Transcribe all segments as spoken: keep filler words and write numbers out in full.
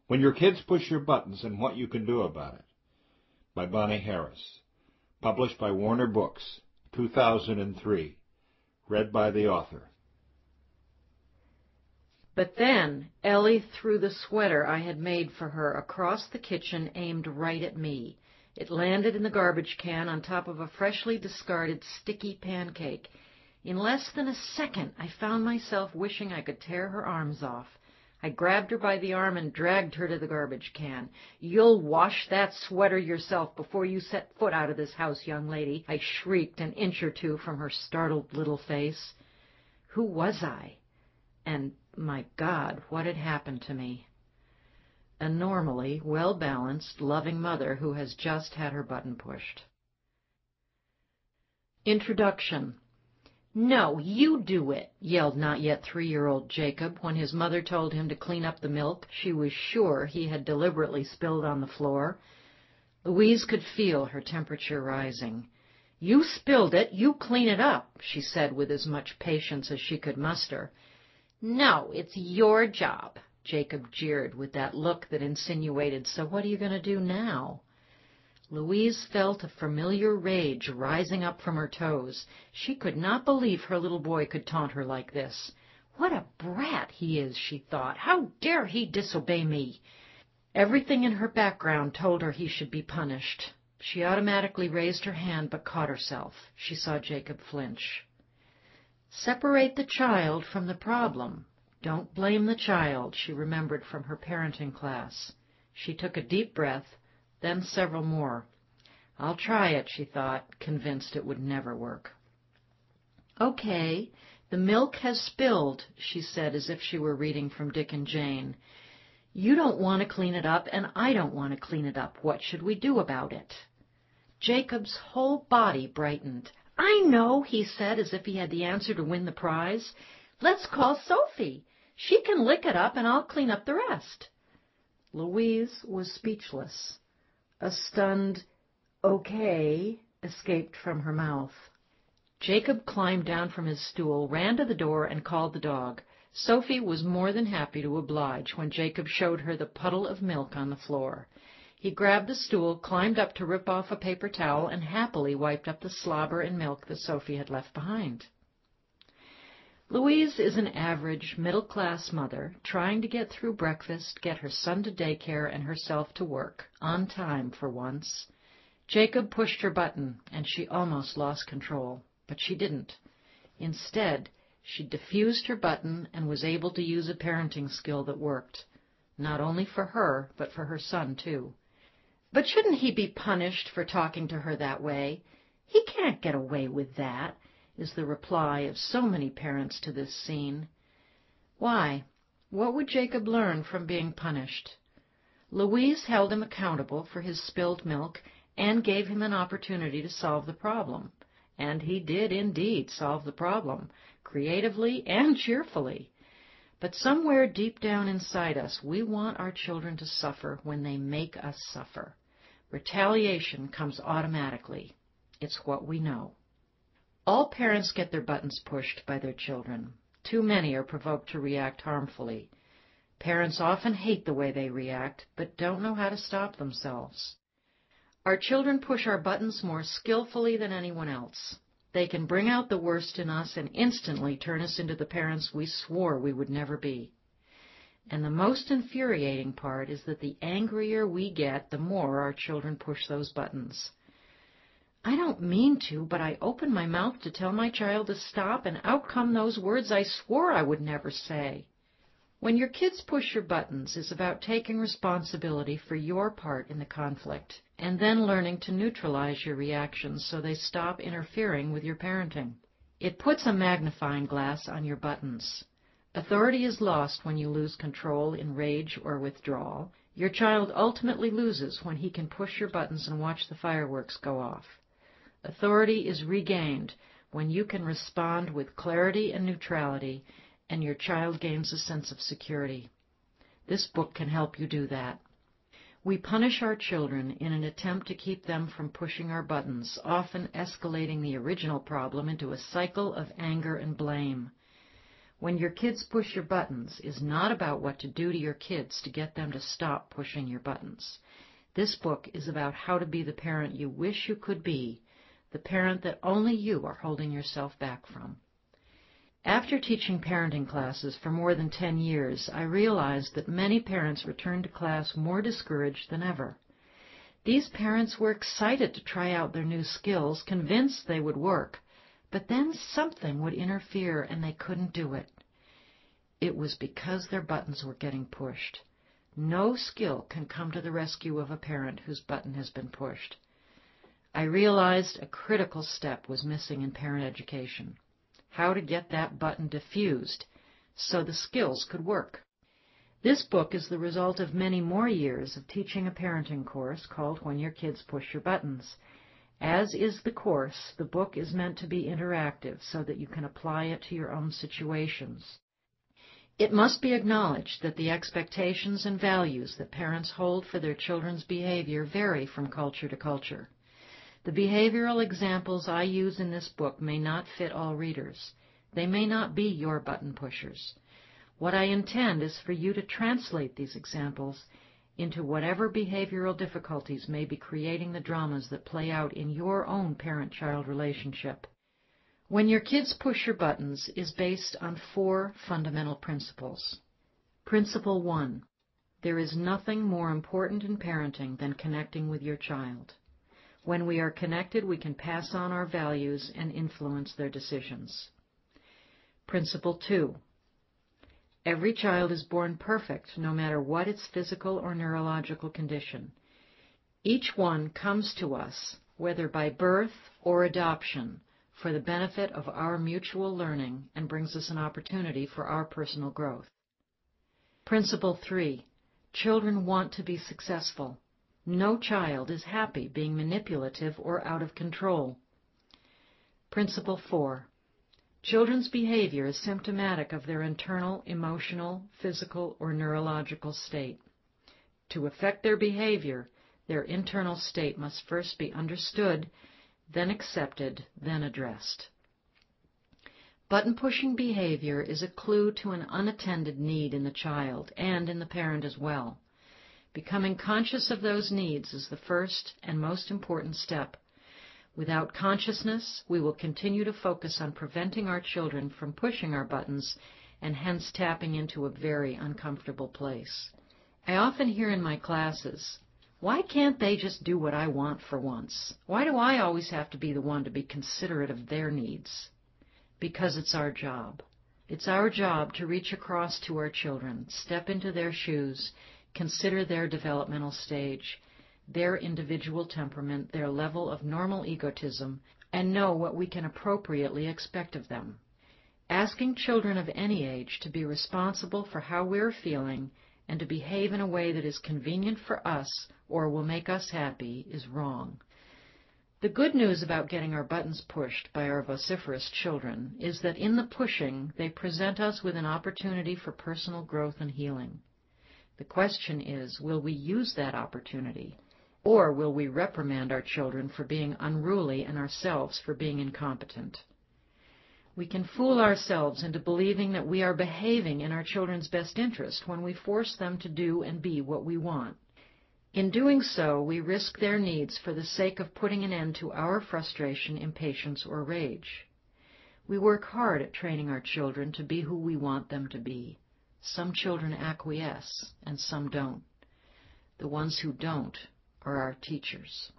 When Your Kids Push Your Buttons and What You Can Do About It, by Bonnie Harris. Published by Warner Books, two thousand three. Read by the author. But then Ellie threw the sweater I had made for her across the kitchen, aimed right at me. It landed in the garbage can on top of a freshly discarded sticky pancake. In less than a second, I found myself wishing I could tear her arms off. I grabbed her by the arm and dragged her to the garbage can. "You'll wash that sweater yourself before you set foot out of this house, young lady," I shrieked an inch or two from her startled little face. Who was I? And, my God, what had happened to me? A normally well-balanced, loving mother who has just had her button pushed. Introduction. "No, you do it," yelled not-yet three-year-old Jacob when his mother told him to clean up the milk she was sure he had deliberately spilled on the floor. Louise could feel her temperature rising. "You spilled it, you clean it up," she said with as much patience as she could muster. "No, it's your job," Jacob jeered with that look that insinuated, "So what are you going to do now?" Louise felt a familiar rage rising up from her toes. She could not believe her little boy could taunt her like this. "What a brat he is," she thought. "How dare he disobey me?" Everything in her background told her he should be punished. She automatically raised her hand but caught herself. She saw Jacob flinch. Separate the child from the problem. Don't blame the child, she remembered from her parenting class. She took a deep breath, then several more. I'll try it, she thought, convinced it would never work. Okay, the milk has spilled, she said as if she were reading from Dick and Jane. You don't want to clean it up, and I don't want to clean it up. What should we do about it? Jacob's whole body brightened. I know, he said as if he had the answer to win the prize. Let's call Sophie. She can lick it up, and I'll clean up the rest. Louise was speechless. A stunned, okay, escaped from her mouth. Jacob climbed down from his stool, ran to the door, and called the dog. Sophie was more than happy to oblige when Jacob showed her the puddle of milk on the floor. He grabbed the stool, climbed up to rip off a paper towel, and happily wiped up the slobber and milk that Sophie had left behind. Louise is an average, middle-class mother, trying to get through breakfast, get her son to daycare, and herself to work, on time for once. Jacob pushed her button, and she almost lost control, but she didn't. Instead, she diffused her button and was able to use a parenting skill that worked, not only for her, but for her son, too. But shouldn't he be punished for talking to her that way? He can't get away with that, is the reply of so many parents to this scene. Why? What would Jacob learn from being punished? Louise held him accountable for his spilled milk and gave him an opportunity to solve the problem. And he did indeed solve the problem, creatively and cheerfully. But somewhere deep down inside us, we want our children to suffer when they make us suffer. Retaliation comes automatically. It's what we know. All parents get their buttons pushed by their children. Too many are provoked to react harmfully. Parents often hate the way they react, but don't know how to stop themselves. Our children push our buttons more skillfully than anyone else. They can bring out the worst in us and instantly turn us into the parents we swore we would never be. And the most infuriating part is that the angrier we get, the more our children push those buttons. I don't mean to, but I open my mouth to tell my child to stop, and out come those words I swore I would never say. When Your Kids Push Your Buttons is about taking responsibility for your part in the conflict, and then learning to neutralize your reactions so they stop interfering with your parenting. It puts a magnifying glass on your buttons. Authority is lost when you lose control in rage or withdrawal. Your child ultimately loses when he can push your buttons and watch the fireworks go off. Authority is regained when you can respond with clarity and neutrality, and your child gains a sense of security. This book can help you do that. We punish our children in an attempt to keep them from pushing our buttons, often escalating the original problem into a cycle of anger and blame. When Your Kids Push Your Buttons is not about what to do to your kids to get them to stop pushing your buttons. This book is about how to be the parent you wish you could be, the parent that only you are holding yourself back from. After teaching parenting classes for more than ten years, I realized that many parents return to class more discouraged than ever. These parents were excited to try out their new skills, convinced they would work, but then something would interfere and they couldn't do it. It was because their buttons were getting pushed. No skill can come to the rescue of a parent whose button has been pushed. I realized a critical step was missing in parent education: how to get that button diffused so the skills could work. This book is the result of many more years of teaching a parenting course called When Your Kids Push Your Buttons. As is the course, the book is meant to be interactive so that you can apply it to your own situations. It must be acknowledged that the expectations and values that parents hold for their children's behavior vary from culture to culture. The behavioral examples I use in this book may not fit all readers. They may not be your button pushers. What I intend is for you to translate these examples into whatever behavioral difficulties may be creating the dramas that play out in your own parent-child relationship. When Your Kids Push Your Buttons is based on four fundamental principles. Principle one: there is nothing more important in parenting than connecting with your child. When we are connected, we can pass on our values and influence their decisions. Principle two: every child is born perfect, no matter what its physical or neurological condition. Each one comes to us, whether by birth or adoption, for the benefit of our mutual learning and brings us an opportunity for our personal growth. Principle three: children want to be successful. No child is happy being manipulative or out of control. Principle four: children's behavior is symptomatic of their internal, emotional, physical, or neurological state. To affect their behavior, their internal state must first be understood, then accepted, then addressed. Button-pushing behavior is a clue to an unattended need in the child and in the parent as well. Becoming conscious of those needs is the first and most important step. Without consciousness, we will continue to focus on preventing our children from pushing our buttons and hence tapping into a very uncomfortable place. I often hear in my classes, "Why can't they just do what I want for once? Why do I always have to be the one to be considerate of their needs?" Because it's our job. It's our job to reach across to our children, step into their shoes, consider their developmental stage, their individual temperament, their level of normal egotism, and know what we can appropriately expect of them. Asking children of any age to be responsible for how we're feeling and to behave in a way that is convenient for us or will make us happy is wrong. The good news about getting our buttons pushed by our vociferous children is that in the pushing, they present us with an opportunity for personal growth and healing. The question is, will we use that opportunity, or will we reprimand our children for being unruly and ourselves for being incompetent? We can fool ourselves into believing that we are behaving in our children's best interest when we force them to do and be what we want. In doing so, we risk their needs for the sake of putting an end to our frustration, impatience, or rage. We work hard at training our children to be who we want them to be. Some children acquiesce, and some don't. The ones who don't are our teachers.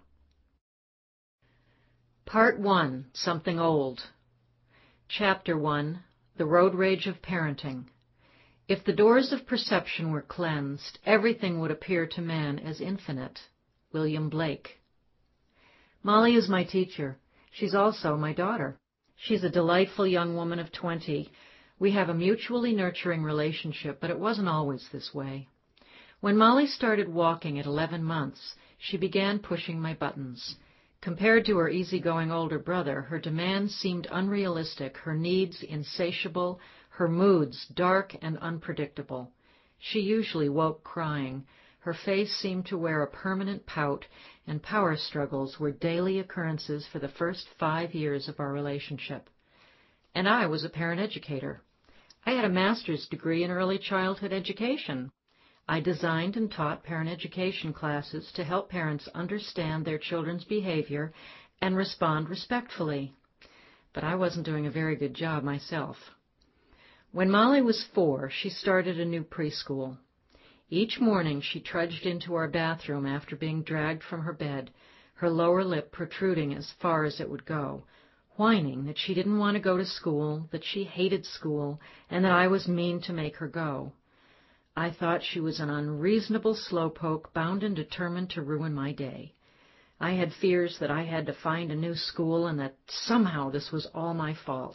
Part one, Something Old. Chapter one, The Road Rage of Parenting. If the doors of perception were cleansed, everything would appear to man as infinite. William Blake. Molly is my teacher. She's also my daughter. She's a delightful young woman of twenty. We have a mutually nurturing relationship, but it wasn't always this way. When Molly started walking at eleven months, she began pushing my buttons. Compared to her easygoing older brother, her demands seemed unrealistic, her needs insatiable, her moods dark and unpredictable. She usually woke crying. Her face seemed to wear a permanent pout, and power struggles were daily occurrences for the first five years of our relationship. And I was a parent educator. I had a master's degree in early childhood education. I designed and taught parent education classes to help parents understand their children's behavior and respond respectfully. But I wasn't doing a very good job myself. When Molly was four, she started a new preschool. Each morning she trudged into our bathroom after being dragged from her bed, her lower lip protruding as far as it would go, whining that she didn't want to go to school, that she hated school, and that I was mean to make her go. I thought she was an unreasonable slowpoke bound and determined to ruin my day. I had fears that I had to find a new school and that somehow this was all my fault.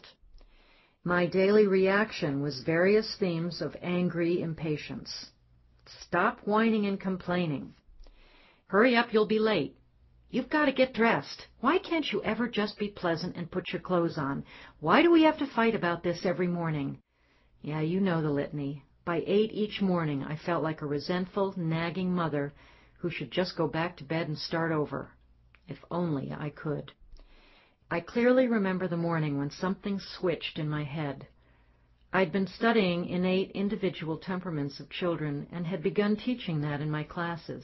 My daily reaction was various themes of angry impatience. Stop whining and complaining. Hurry up, you'll be late. You've got to get dressed. Why can't you ever just be pleasant and put your clothes on? Why do we have to fight about this every morning? Yeah, you know the litany. By eight each morning, I felt like a resentful, nagging mother who should just go back to bed and start over. If only I could. I clearly remember the morning when something switched in my head. I'd been studying innate individual temperaments of children and had begun teaching that in my classes.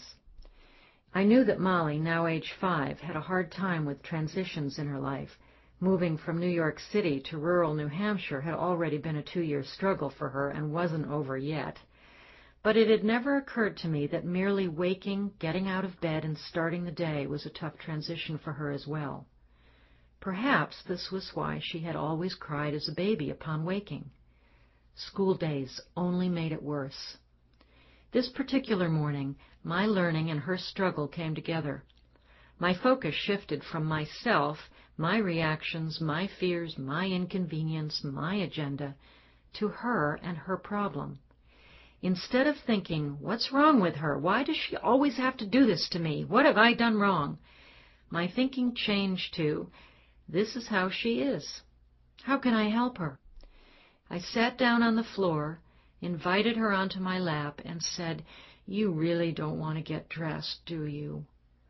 I knew that Molly, now age five, had a hard time with transitions in her life. Moving from New York City to rural New Hampshire had already been a two-year struggle for her and wasn't over yet. But it had never occurred to me that merely waking, getting out of bed, and starting the day was a tough transition for her as well. Perhaps this was why she had always cried as a baby upon waking. School days only made it worse. This particular morning, my learning and her struggle came together. My focus shifted from myself, my reactions, my fears, my inconvenience, my agenda, to her and her problem. Instead of thinking, what's wrong with her? Why does she always have to do this to me? What have I done wrong? My thinking changed to, this is how she is. How can I help her? I sat down on the floor, invited her onto my lap, and said, you really don't want to get dressed, do you?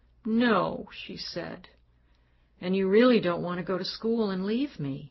No, she said. And you really don't want to go to school and leave me?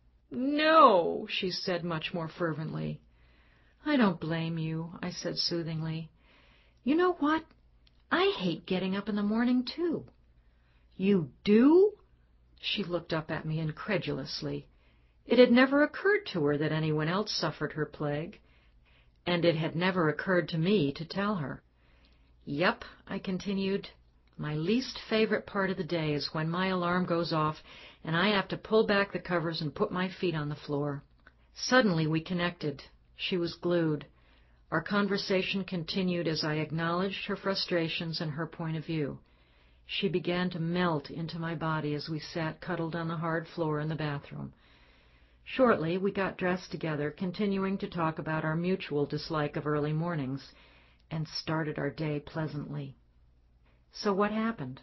No, she said much more fervently. I don't blame you, I said soothingly. You know what? I hate getting up in the morning, too. You do? She looked up at me incredulously. It had never occurred to her that anyone else suffered her plague, and it had never occurred to me to tell her. Yep, I continued. My least favorite part of the day is when my alarm goes off and I have to pull back the covers and put my feet on the floor. Suddenly we connected. She was glued. Our conversation continued as I acknowledged her frustrations and her point of view. She began to melt into my body as we sat cuddled on the hard floor in the bathroom. Shortly, we got dressed together, continuing to talk about our mutual dislike of early mornings, and started our day pleasantly. So what happened?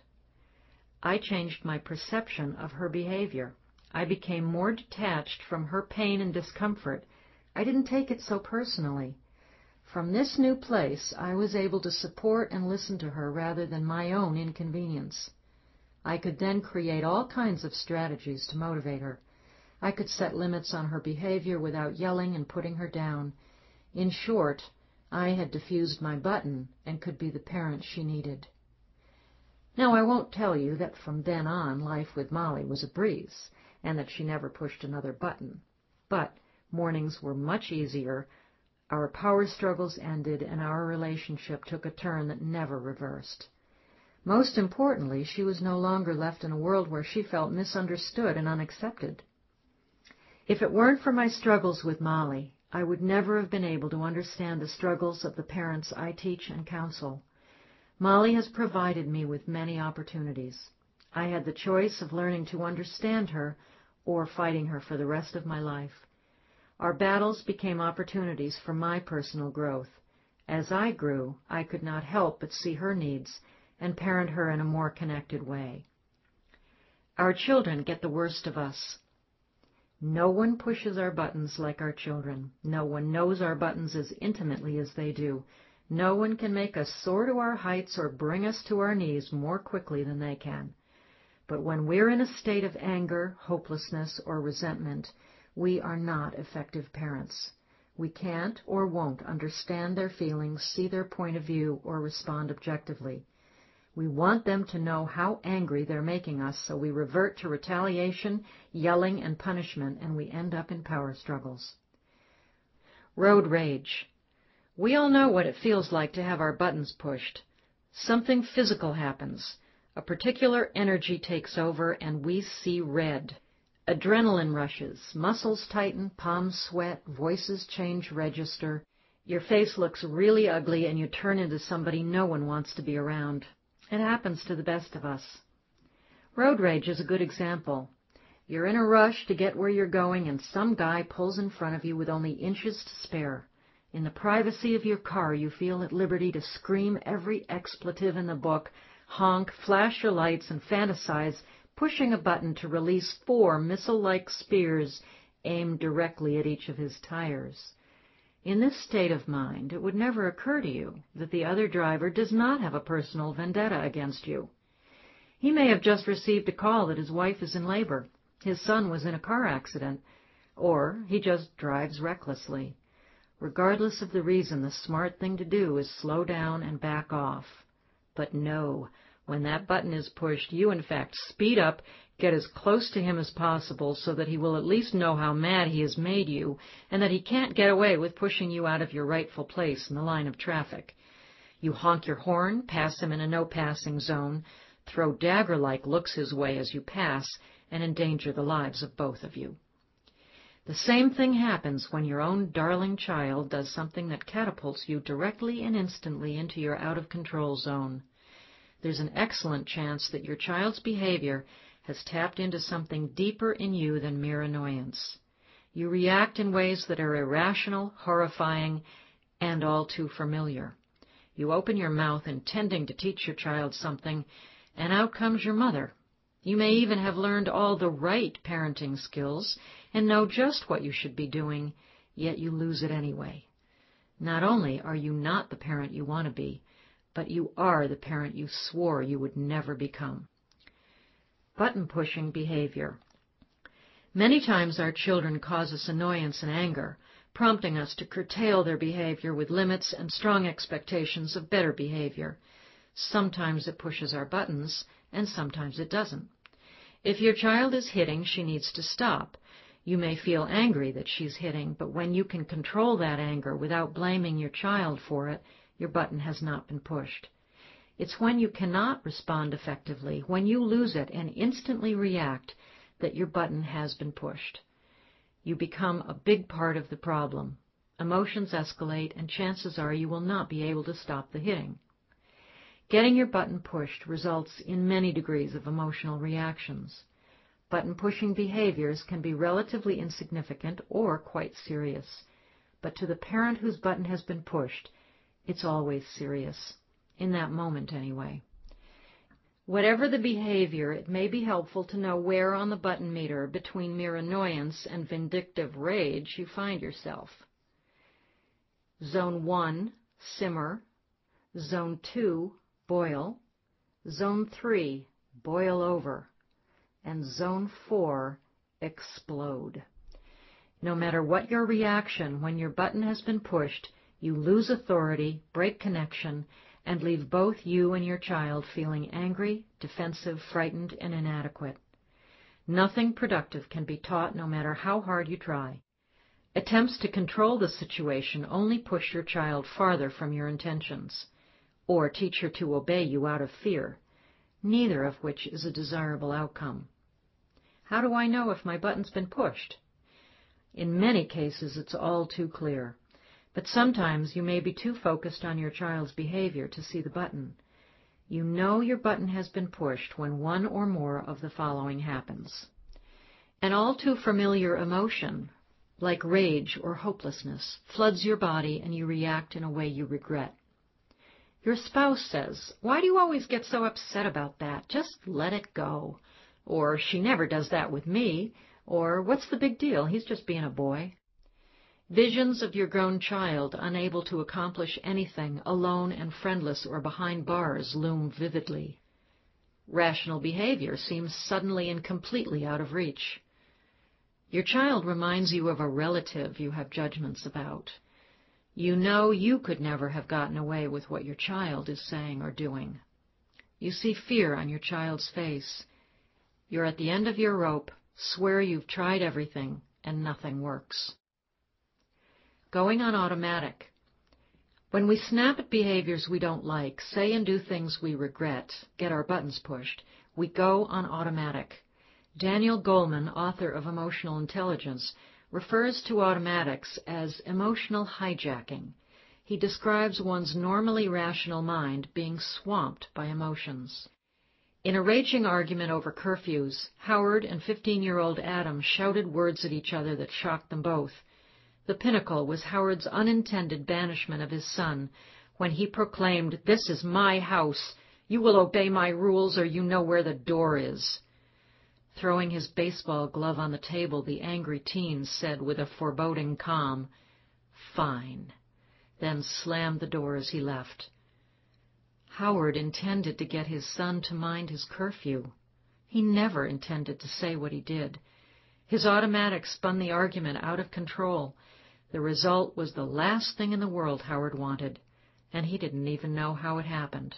I changed my perception of her behavior. I became more detached from her pain and discomfort. I didn't take it so personally. From this new place, I was able to support and listen to her rather than my own inconvenience. I could then create all kinds of strategies to motivate her. I could set limits on her behavior without yelling and putting her down. In short, I had diffused my button and could be the parent she needed. Now, I won't tell you that from then on life with Molly was a breeze, and that she never pushed another button. But mornings were much easier, our power struggles ended, and our relationship took a turn that never reversed. Most importantly, she was no longer left in a world where she felt misunderstood and unaccepted. If it weren't for my struggles with Molly, I would never have been able to understand the struggles of the parents I teach and counsel. Molly has provided me with many opportunities. I had the choice of learning to understand her or fighting her for the rest of my life. Our battles became opportunities for my personal growth. As I grew, I could not help but see her needs and parent her in a more connected way. Our children get the worst of us. No one pushes our buttons like our children. No one knows our buttons as intimately as they do. No one can make us soar to our heights or bring us to our knees more quickly than they can. But when we're in a state of anger, hopelessness, or resentment, we are not effective parents. We can't or won't understand their feelings, see their point of view, or respond objectively. We want them to know how angry they're making us, so we revert to retaliation, yelling, and punishment, and we end up in power struggles. Road rage. We all know what it feels like to have our buttons pushed. Something physical happens. A particular energy takes over, and we see red. Adrenaline rushes, muscles tighten, palms sweat, voices change register. Your face looks really ugly, and you turn into somebody no one wants to be around. It happens to the best of us. Road rage is a good example. You're in a rush to get where you're going, and some guy pulls in front of you with only inches to spare. In the privacy of your car, you feel at liberty to scream every expletive in the book, honk, flash your lights, and fantasize pushing a button to release four missile-like spears aimed directly at each of his tires. In this state of mind, it would never occur to you that the other driver does not have a personal vendetta against you. He may have just received a call that his wife is in labor, his son was in a car accident, or he just drives recklessly. Regardless of the reason, the smart thing to do is slow down and back off. But no, when that button is pushed, you in fact speed up, get as close to him as possible so that he will at least know how mad he has made you and that he can't get away with pushing you out of your rightful place in the line of traffic. You honk your horn, pass him in a no-passing zone, throw dagger-like looks his way as you pass, and endanger the lives of both of you. The same thing happens when your own darling child does something that catapults you directly and instantly into your out-of-control zone. There's an excellent chance that your child's behavior has tapped into something deeper in you than mere annoyance. You react in ways that are irrational, horrifying, and all too familiar. You open your mouth intending to teach your child something, and out comes your mother. You may even have learned all the right parenting skills and know just what you should be doing, yet you lose it anyway. Not only are you not the parent you want to be, but you are the parent you swore you would never become. Button-pushing behavior. Many times our children cause us annoyance and anger, prompting us to curtail their behavior with limits and strong expectations of better behavior. Sometimes it pushes our buttons, and sometimes it doesn't. If your child is hitting, she needs to stop. You may feel angry that she's hitting, but when you can control that anger without blaming your child for it, your button has not been pushed. It's when you cannot respond effectively, when you lose it and instantly react, that your button has been pushed. You become a big part of the problem. Emotions escalate, and chances are you will not be able to stop the hitting. Getting your button pushed results in many degrees of emotional reactions. Button-pushing behaviors can be relatively insignificant or quite serious. But to the parent whose button has been pushed, it's always serious. In that moment, anyway. Whatever the behavior, it may be helpful to know where on the button meter between mere annoyance and vindictive rage you find yourself. Zone one, simmer. Zone two, boil. Zone three, boil over. And Zone four, explode. No matter what your reaction, when your button has been pushed, you lose authority, break connection, and leave both you and your child feeling angry, defensive, frightened, and inadequate. Nothing productive can be taught no matter how hard you try. Attempts to control the situation only push your child farther from your intentions, or teach her to obey you out of fear, neither of which is a desirable outcome. How do I know if my button's been pushed? In many cases, it's all too clear. But sometimes you may be too focused on your child's behavior to see the button. You know your button has been pushed when one or more of the following happens. An all too familiar emotion, like rage or hopelessness, floods your body and you react in a way you regret. Your spouse says, "Why do you always get so upset about that? Just let it go." Or, "She never does that with me." Or, "What's the big deal? He's just being a boy." Visions of your grown child unable to accomplish anything, alone and friendless or behind bars, loom vividly. Rational behavior seems suddenly and completely out of reach. Your child reminds you of a relative you have judgments about. You know you could never have gotten away with what your child is saying or doing. You see fear on your child's face. You're at the end of your rope, swear you've tried everything, and nothing works. Going on automatic. When we snap at behaviors we don't like, say and do things we regret, get our buttons pushed, we go on automatic. Daniel Goleman, author of Emotional Intelligence, refers to automatics as emotional hijacking. He describes one's normally rational mind being swamped by emotions. In a raging argument over curfews, Howard and fifteen-year-old Adam shouted words at each other that shocked them both. The pinnacle was Howard's unintended banishment of his son when he proclaimed, "This is my house. You will obey my rules or you know where the door is." Throwing his baseball glove on the table, the angry teen said with a foreboding calm, "Fine," then slammed the door as he left. Howard intended to get his son to mind his curfew. He never intended to say what he did. His automatic spun the argument out of control. The result was the last thing in the world Howard wanted, and he didn't even know how it happened.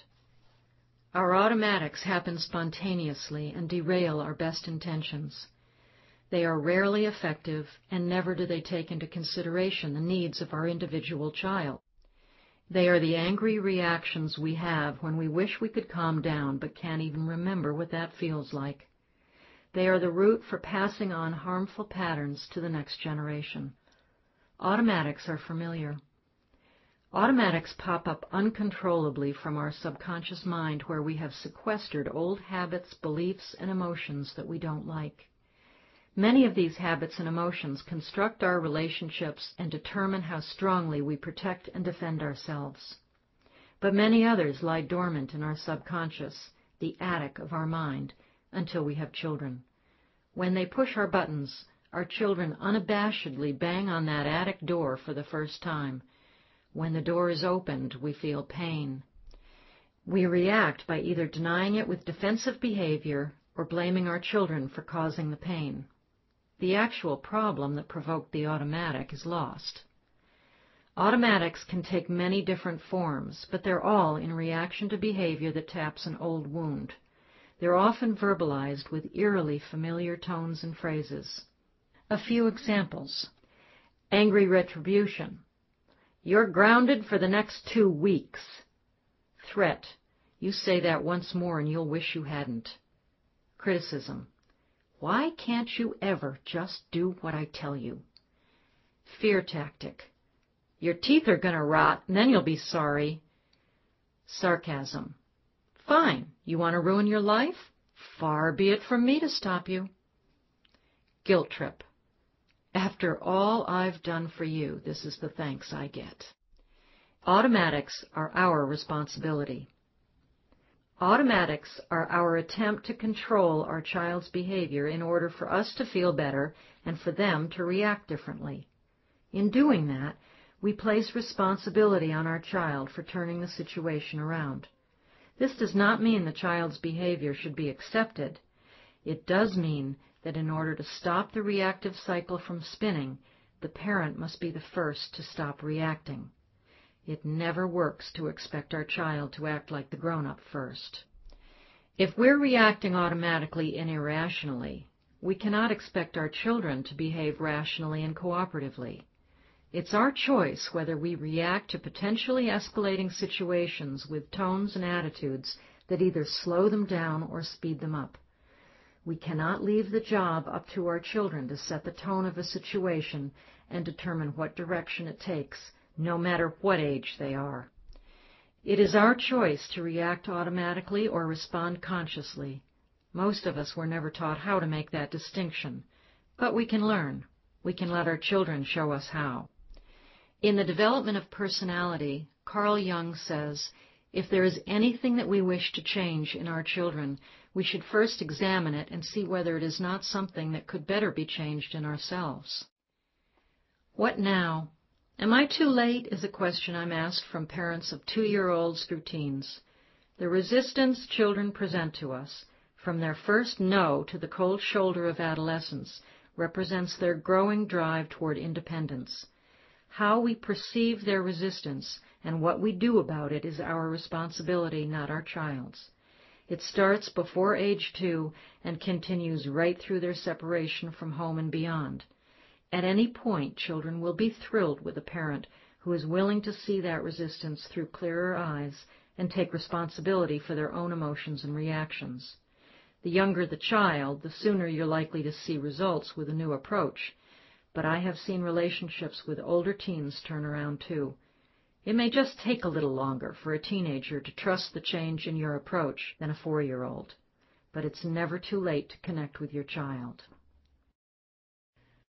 Our automatics happen spontaneously and derail our best intentions. They are rarely effective, and never do they take into consideration the needs of our individual child. They are the angry reactions we have when we wish we could calm down but can't even remember what that feels like. They are the root for passing on harmful patterns to the next generation. Automatics are familiar. Automatics pop up uncontrollably from our subconscious mind where we have sequestered old habits, beliefs, and emotions that we don't like. Many of these habits and emotions construct our relationships and determine how strongly we protect and defend ourselves. But many others lie dormant in our subconscious, the attic of our mind, until we have children. When they push our buttons, our children unabashedly bang on that attic door for the first time. When the door is opened, we feel pain. We react by either denying it with defensive behavior or blaming our children for causing the pain. The actual problem that provoked the automatic is lost. Automatics can take many different forms, but they're all in reaction to behavior that taps an old wound. They're often verbalized with eerily familiar tones and phrases. A few examples. Angry retribution. You're grounded for the next two weeks. Threat. You say that once more and you'll wish you hadn't. Criticism. Why can't you ever just do what I tell you? Fear tactic. Your teeth are going to rot and then you'll be sorry. Sarcasm. Fine. You want to ruin your life? Far be it from me to stop you. Guilt trip. After all I've done for you, this is the thanks I get. Automatics are our responsibility. Automatics are our attempt to control our child's behavior in order for us to feel better and for them to react differently. In doing that, we place responsibility on our child for turning the situation around. This does not mean the child's behavior should be accepted. It does mean that in order to stop the reactive cycle from spinning, the parent must be the first to stop reacting. It never works to expect our child to act like the grown-up first. If we're reacting automatically and irrationally, we cannot expect our children to behave rationally and cooperatively. It's our choice whether we react to potentially escalating situations with tones and attitudes that either slow them down or speed them up. We cannot leave the job up to our children to set the tone of a situation and determine what direction it takes, no matter what age they are. It is our choice to react automatically or respond consciously. Most of us were never taught how to make that distinction, but we can learn. We can let our children show us how. In The Development of Personality, Carl Jung says, if there is anything that we wish to change in our children, we should first examine it and see whether it is not something that could better be changed in ourselves. What now? Am I too late is a question I'm asked from parents of two-year-olds through teens. The resistance children present to us, from their first no to the cold shoulder of adolescence, represents their growing drive toward independence. How we perceive their resistance and what we do about it is our responsibility, not our child's. It starts before age two and continues right through their separation from home and beyond. At any point, children will be thrilled with a parent who is willing to see that resistance through clearer eyes and take responsibility for their own emotions and reactions. The younger the child, the sooner you're likely to see results with a new approach. But I have seen relationships with older teens turn around too. It may just take a little longer for a teenager to trust the change in your approach than a four-year-old. But it's never too late to connect with your child.